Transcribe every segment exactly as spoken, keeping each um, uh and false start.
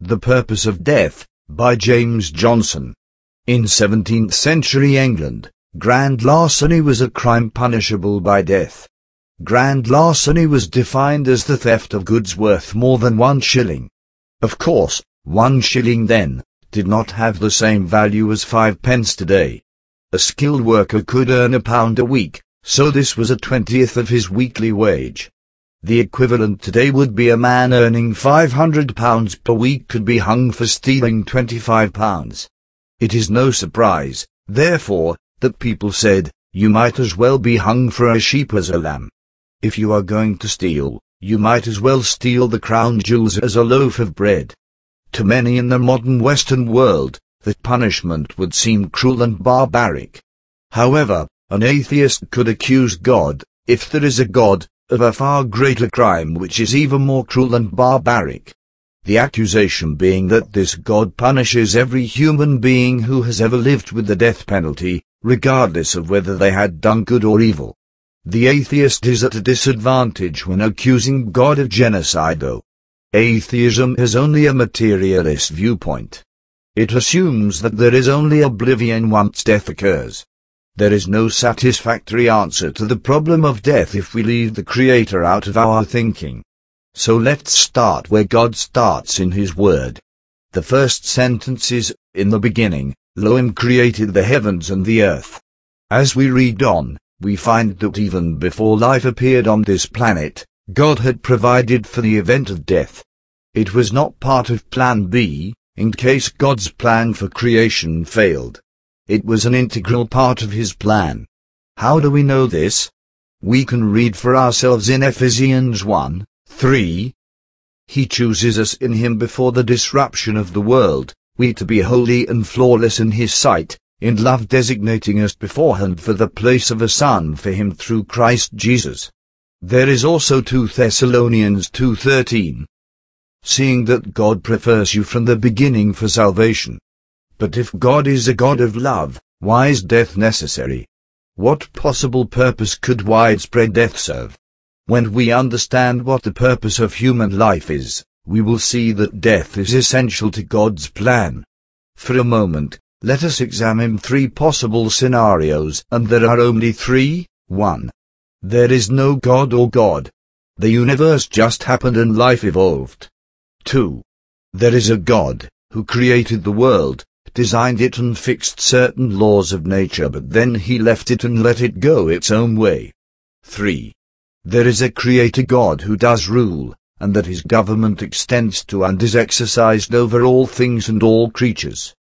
The Purpose of Death, by James Johnson. In seventeenth century England, grand larceny was a crime punishable by death. Grand larceny was defined as the theft of goods worth more than one shilling. Of course, one shilling then did not have the same value as five pence today. A skilled worker could earn a pound a week, so this was a twentieth of his weekly wage. The equivalent today would be a man earning five hundred pounds per week could be hung for stealing twenty-five pounds. It is no surprise, therefore, that people said, "You might as well be hung for a sheep as a lamb." If you are going to steal, you might as well steal the crown jewels as a loaf of bread. To many in the modern Western world, that punishment would seem cruel and barbaric. However, an atheist could accuse God, if there is a God, of a far greater crime which is even more cruel and barbaric. The accusation being that this God punishes every human being who has ever lived with the death penalty, regardless of whether they had done good or evil. The atheist is at a disadvantage when accusing God of genocide, though. Atheism has only a materialist viewpoint. It assumes that there is only oblivion once death occurs. There is no satisfactory answer to the problem of death if we leave the Creator out of our thinking. So let's start where God starts in His Word. The first sentence is, "In the beginning, Elohim created the heavens and the earth." As we read on, we find that even before life appeared on this planet, God had provided for the event of death. It was not part of Plan B, in case God's plan for creation failed. It was an integral part of His plan. How do we know this? We can read for ourselves in Ephesians one, three. He chooses us in Him before the disruption of the world, we to be holy and flawless in His sight, in love designating us beforehand for the place of a son for Him through Christ Jesus. There is also two Thessalonians two thirteen. Seeing that God prefers you from the beginning for salvation. But if God is a God of love, why is death necessary? What possible purpose could widespread death serve? When we understand what the purpose of human life is, we will see that death is essential to God's plan. For a moment, let us examine three possible scenarios, and there are only three. one. There is no God or God. The universe just happened and life evolved. two. There is a God, who created the world, designed it and fixed certain laws of nature, but then He left it and let it go its own way. three. There is a Creator God who does rule, and that His government extends to and is exercised over all things and all creatures.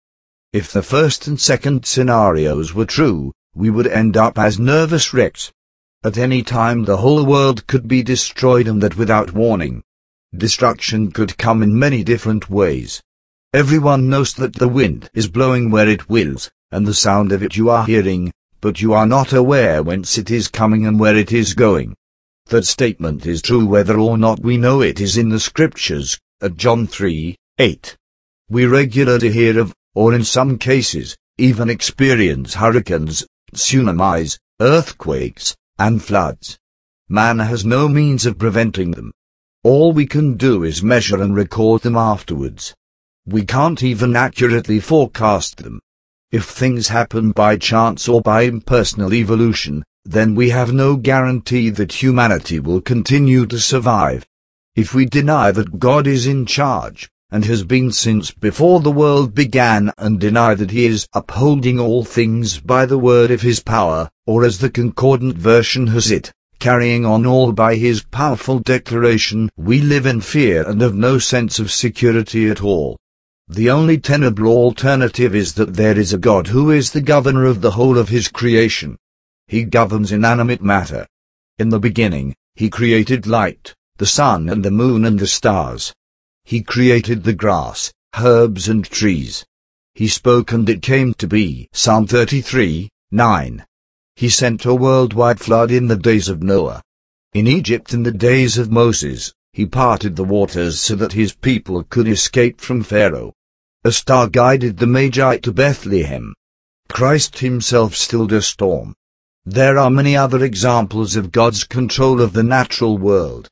If the first and second scenarios were true, we would end up as nervous wrecks. At any time the whole world could be destroyed, and that without warning. Destruction could come in many different ways. Everyone knows that the wind is blowing where it wills, and the sound of it you are hearing, but you are not aware whence it is coming and where it is going. That statement is true whether or not we know it is in the Scriptures, at John three, eight. We regularly hear of, or in some cases, even experience hurricanes, tsunamis, earthquakes, and floods. Man has no means of preventing them. All we can do is measure and record them afterwards. We can't even accurately forecast them. If things happen by chance or by impersonal evolution, then we have no guarantee that humanity will continue to survive. If we deny that God is in charge, and has been since before the world began, and deny that He is upholding all things by the word of His power, or as the Concordant version has it, carrying on all by His powerful declaration, we live in fear and have no sense of security at all. The only tenable alternative is that there is a God who is the governor of the whole of His creation. He governs inanimate matter. In the beginning, He created light, the sun and the moon and the stars. He created the grass, herbs and trees. He spoke and it came to be. Psalm thirty-three, nine. He sent a worldwide flood in the days of Noah. In Egypt in the days of Moses, He parted the waters so that His people could escape from Pharaoh. A star guided the Magi to Bethlehem. Christ Himself stilled a storm. There are many other examples of God's control of the natural world.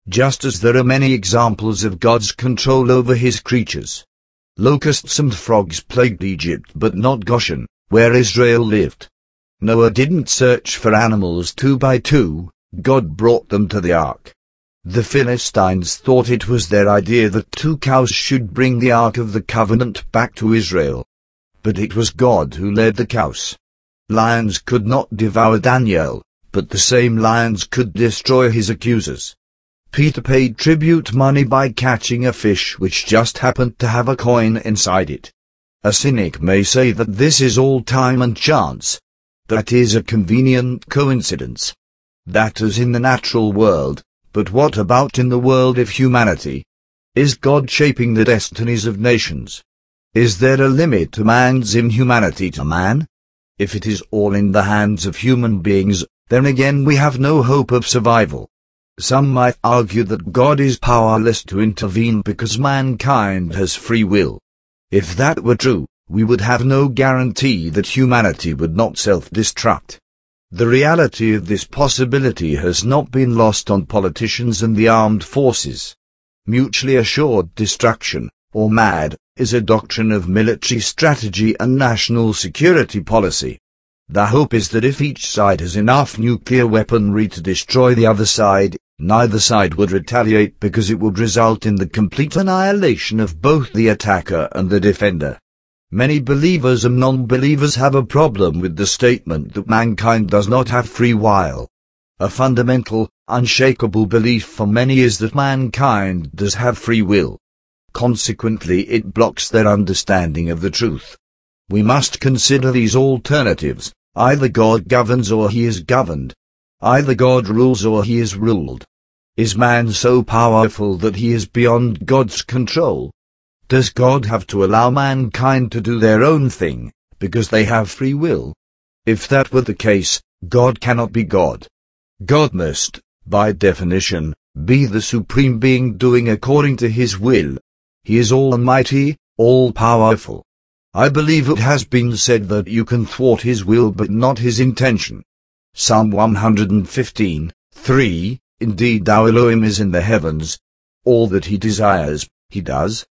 just as there are many examples of God's control over his creatures. Locusts and frogs plagued Egypt but not Goshen, where Israel lived. Noah didn't search for animals two by two, God brought them to the ark. The Philistines thought it was their idea that two cows should bring the Ark of the Covenant back to Israel. But it was God who led the cows. Lions could not devour Daniel, but the same lions could destroy his accusers. Peter paid tribute money by catching a fish which just happened to have a coin inside it. A cynic may say that this is all time and chance. That is a convenient coincidence. That is in the natural world. But what about in the world of humanity? Is God shaping the destinies of nations? Is there a limit to man's inhumanity to man? If it is all in the hands of human beings, then again we have no hope of survival. Some might argue that God is powerless to intervene because mankind has free will. If that were true, we would have no guarantee that humanity would not self-destruct. The reality of this possibility has not been lost on politicians and the armed forces. Mutually assured destruction, or MAD, is a doctrine of military strategy and national security policy. The hope is that if each side has enough nuclear weaponry to destroy the other side, neither side would retaliate because it would result in the complete annihilation of both the attacker and the defender. Many believers and non-believers have a problem with the statement that mankind does not have free will. A fundamental, unshakable belief for many is that mankind does have free will. Consequently, it blocks their understanding of the truth. We must consider these alternatives: either God governs or he is governed. Either God rules or he is ruled. Is man so powerful that he is beyond God's control? Does God have to allow mankind to do their own thing, because they have free will? If that were the case, God cannot be God. God must, by definition, be the supreme being doing according to his will. He is almighty, all-powerful. I believe it has been said that you can thwart his will but not his intention. Psalm one hundred fifteen, three, Indeed thou Elohim is in the heavens. All that he desires, he does.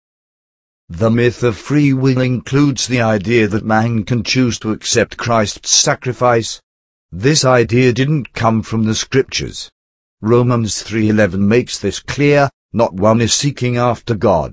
The myth of free will includes the idea that man can choose to accept Christ's sacrifice. This idea didn't come from the scriptures. Romans three eleven makes this clear: not one is seeking after God.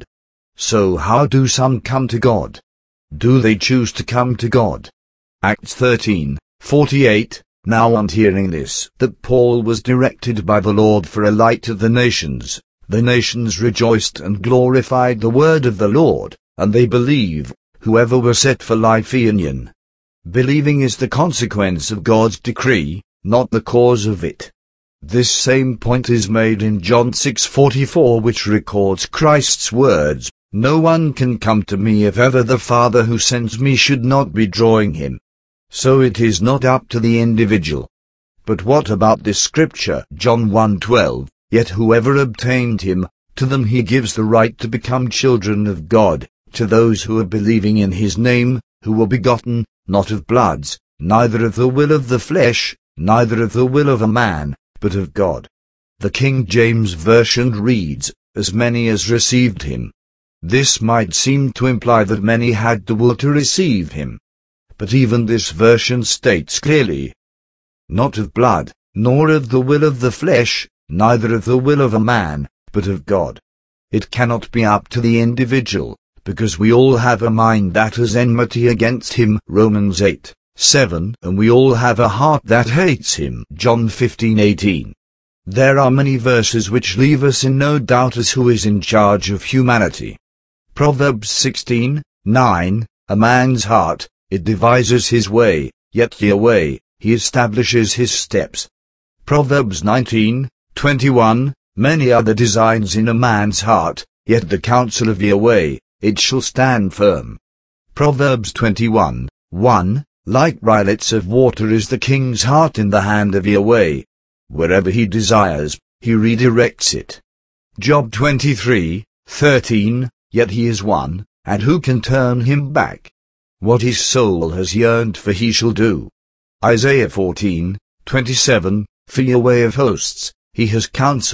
So how do some come to God? Do they choose to come to God? Acts thirteen forty-eight. Now on hearing this, that Paul was directed by the Lord for a light to the nations, the nations rejoiced and glorified the word of the Lord, and they believe, whoever were set for life union. Believing is the consequence of God's decree, not the cause of it. This same point is made in John six forty-four, which records Christ's words, "No one can come to me if ever the Father who sends me should not be drawing him." So it is not up to the individual. But what about this scripture, John one twelve? Yet whoever obtained him, to them he gives the right to become children of God, to those who are believing in his name, who were begotten, not of bloods, neither of the will of the flesh, neither of the will of a man, but of God. The King James Version reads, "as many as received him." This might seem to imply that many had the will to receive him. But even this version states clearly, "not of blood, nor of the will of the flesh, neither of the will of a man, but of God." It cannot be up to the individual, because we all have a mind that has enmity against him, Romans eight seven, and we all have a heart that hates him, John fifteen eighteen. There are many verses which leave us in no doubt as who is in charge of humanity. Proverbs sixteen nine, "A man's heart, it devises his way, yet Yahweh, he establishes his steps." Proverbs nineteen twenty-one, "Many are the designs in a man's heart, yet the counsel of Yahweh, it shall stand firm." Proverbs twenty-one one, "Like rivulets of water is the king's heart in the hand of Yahweh. Wherever he desires, he redirects it." Job twenty-three thirteen, "Yet he is one, and who can turn him back? What his soul has yearned for he shall do." Isaiah fourteen twenty-seven, "For Yahweh of hosts, he has counseled,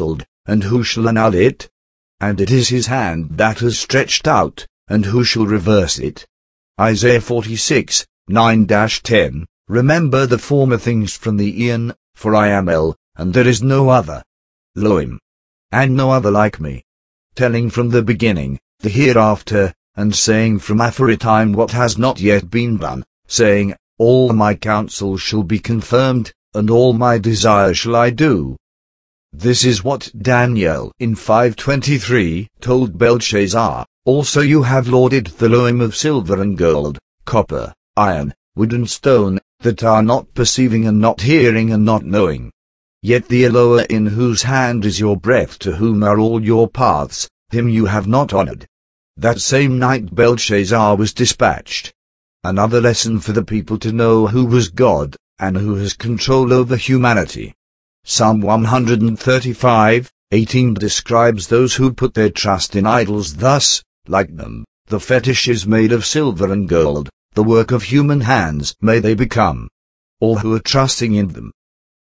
and who shall annul it? And it is his hand that has stretched out, and who shall reverse it? Isaiah forty-six, nine to ten. Remember the former things from the eon, for I am El, and there is no other. Elohim, and no other like me. Telling from the beginning, the hereafter, and saying from aforetime what has not yet been done, saying, all my counsel shall be confirmed, and all my desire shall I do. This is what Daniel in five twenty-three told Belshazzar. Also you have lauded the Elohim of silver and gold, copper, iron, wood and stone, that are not perceiving and not hearing and not knowing. Yet the Eloah in whose hand is your breath, to whom are all your paths, him you have not honored. That same night Belshazzar was dispatched. Another lesson for the people to know who was God, and who has control over humanity. Psalm one thirty-five, eighteen describes those who put their trust in idols thus, like them, the fetishes made of silver and gold, the work of human hands may they become. All who are trusting in them.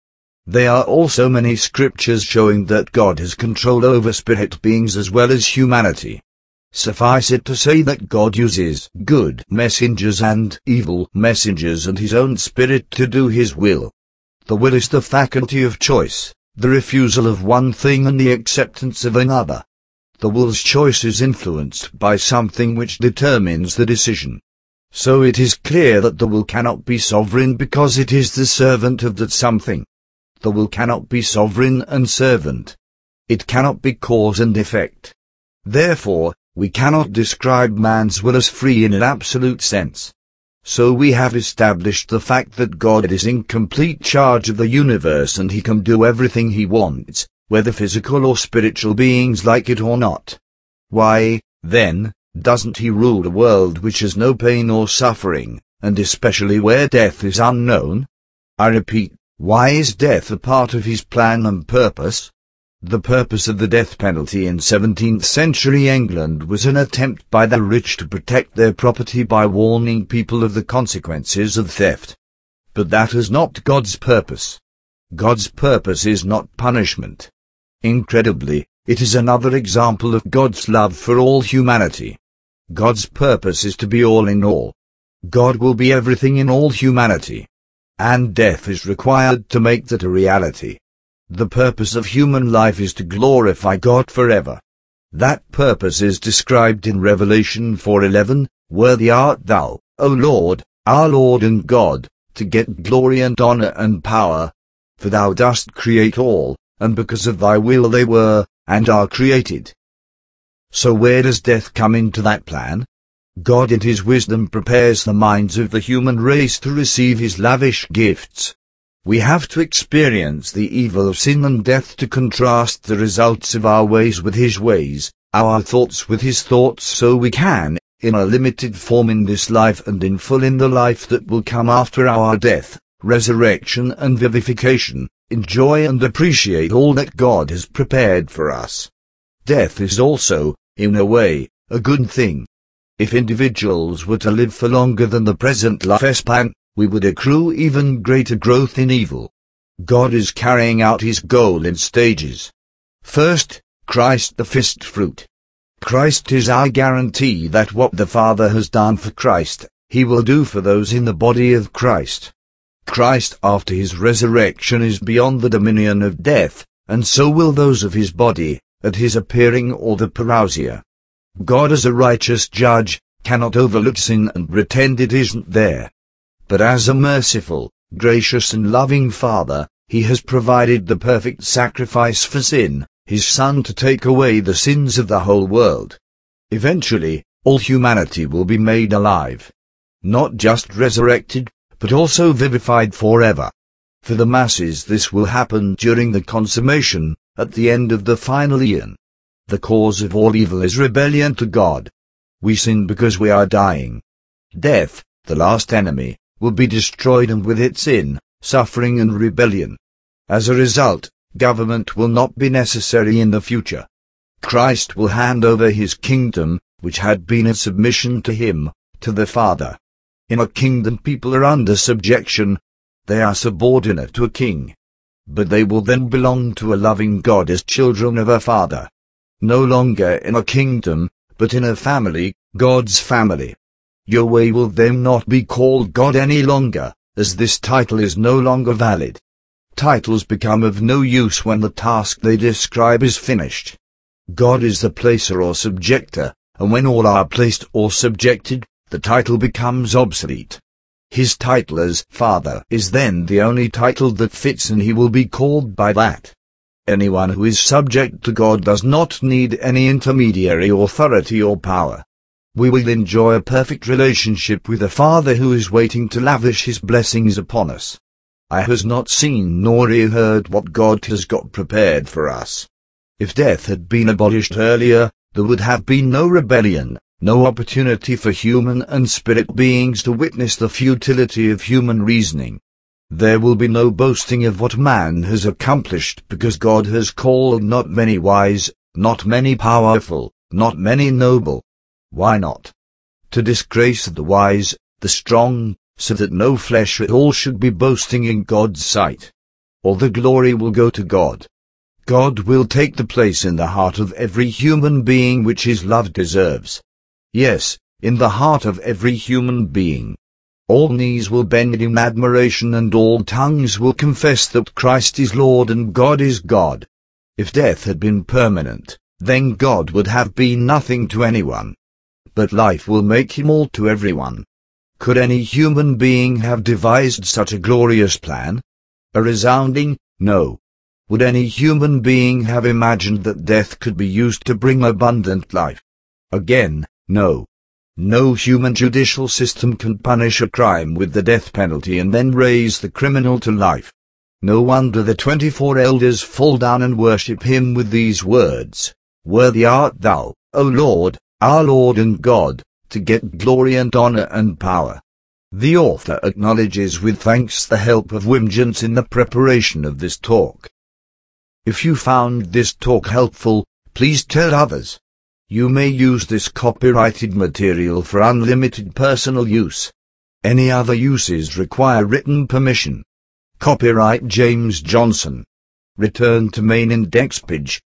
There are also many scriptures showing that God has control over spirit beings as well as humanity. Suffice it to say that God uses good messengers and evil messengers and his own spirit to do his will. The will is the faculty of choice, the refusal of one thing and the acceptance of another. The will's choice is influenced by something which determines the decision. So it is clear that the will cannot be sovereign because it is the servant of that something. The will cannot be sovereign and servant. It cannot be cause and effect. Therefore, we cannot describe man's will as free in an absolute sense. So we have established the fact that God is in complete charge of the universe and he can do everything he wants, whether physical or spiritual beings like it or not. Why, then, doesn't he rule a world which has no pain or suffering, and especially where death is unknown? I repeat, why is death a part of his plan and purpose? The purpose of the death penalty in seventeenth century England was an attempt by the rich to protect their property by warning people of the consequences of theft. But that is not God's purpose. God's purpose is not punishment. Incredibly, it is another example of God's love for all humanity. God's purpose is to be all in all. God will be everything in all humanity. And death is required to make that a reality. The purpose of human life is to glorify God forever. That purpose is described in Revelation four eleven, Worthy art thou, O Lord, our Lord and God, to get glory and honor and power. For thou dost create all, and because of thy will they were, and are created. So where does death come into that plan? God in his wisdom prepares the minds of the human race to receive his lavish gifts. We have to experience the evil of sin and death to contrast the results of our ways with his ways, our thoughts with his thoughts, so we can, in a limited form in this life and in full in the life that will come after our death, resurrection and vivification, enjoy and appreciate all that God has prepared for us. Death is also, in a way, a good thing. If individuals were to live for longer than the present lifespan, we would accrue even greater growth in evil. God is carrying out his goal in stages. First, Christ the first fruit. Christ is our guarantee that what the Father has done for Christ, he will do for those in the body of Christ. Christ after his resurrection is beyond the dominion of death, and so will those of his body, at his appearing or the parousia. God as a righteous judge, cannot overlook sin and pretend it isn't there. But as a merciful, gracious and loving Father, he has provided the perfect sacrifice for sin, his Son to take away the sins of the whole world. Eventually, all humanity will be made alive. Not just resurrected, but also vivified forever. For the masses this will happen during the consummation, at the end of the final eon. The cause of all evil is rebellion to God. We sin because we are dying. Death, the last enemy, will be destroyed, and with it sin, suffering and rebellion. As a result, government will not be necessary in the future. Christ will hand over his kingdom, which had been in submission to him, to the Father. In a kingdom people are under subjection. They are subordinate to a king. but they will then belong to a loving God as children of a Father. No longer in a kingdom, but in a family, God's family. Yahweh will then not be called God any longer, as this title is no longer valid. Titles become of no use when the task they describe is finished. God is the placer or subjector, and when all are placed or subjected, the title becomes obsolete. His title as Father is then the only title that fits, and he will be called by that. Anyone who is subject to God does not need any intermediary authority or power. We will enjoy a perfect relationship with a Father who is waiting to lavish his blessings upon us. Eye has not seen nor ear heard what God has got prepared for us. If death had been abolished earlier, there would have been no rebellion, no opportunity for human and spirit beings to witness the futility of human reasoning. There will be no boasting of what man has accomplished, because God has called not many wise, not many powerful, not many noble. Why not? To disgrace the wise, the strong, so that no flesh at all should be boasting in God's sight. All the glory will go to God. God will take the place in the heart of every human being which his love deserves. Yes, in the heart of every human being. All knees will bend in admiration, and all tongues will confess that Christ is Lord and God is God. If death had been permanent, then God would have been nothing to anyone. But life will make him all to everyone. Could any human being have devised such a glorious plan? A resounding no. Would any human being have imagined that death could be used to bring abundant life? Again, no. No human judicial system can punish a crime with the death penalty and then raise the criminal to life. No wonder the twenty-four elders fall down and worship him with these words, "Worthy art thou, O Lord, our Lord and God, to get glory and honor and power." The author acknowledges with thanks the help of Wimjans in the preparation of this talk. If you found this talk helpful, please tell others. You may use this copyrighted material for unlimited personal use. Any other uses require written permission. Copyright James Johnson. Return to main index page.